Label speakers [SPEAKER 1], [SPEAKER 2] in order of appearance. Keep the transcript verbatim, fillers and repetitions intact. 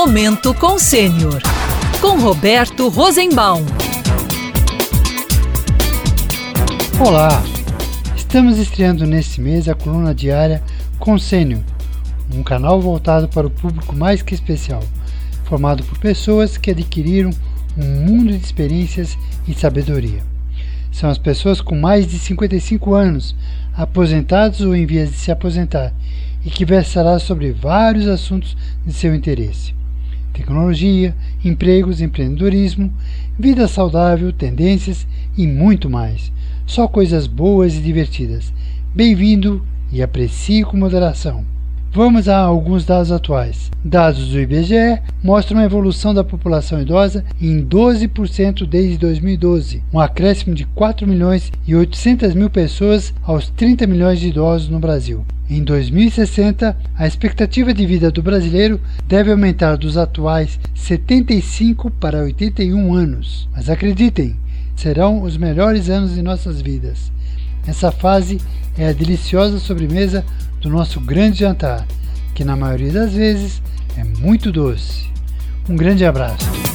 [SPEAKER 1] Momento com Sênior, com Roberto Rosenbaum.
[SPEAKER 2] Olá, estamos estreando nesse mês a coluna diária Com Sênior, um canal voltado para o público mais que especial, formado por pessoas que adquiriram um mundo de experiências e sabedoria. São as pessoas com mais de cinquenta e cinco anos, aposentados ou em vias de se aposentar, e que versará sobre vários assuntos de seu interesse: tecnologia, empregos, empreendedorismo, vida saudável, tendências e muito mais. Só coisas boas e divertidas. Bem-vindo e aprecie com moderação. Vamos a alguns dados atuais. Dados do I B G E mostram a evolução da população idosa em doze por cento desde dois mil e doze, um acréscimo de quatro milhões e oitocentas mil pessoas aos trinta milhões de idosos no Brasil. Em dois mil e sessenta, a expectativa de vida do brasileiro deve aumentar dos atuais setenta e cinco para oitenta e um anos. Mas acreditem, serão os melhores anos de nossas vidas. Essa fase é a deliciosa sobremesa do nosso grande jantar, que na maioria das vezes é muito doce. Um grande abraço.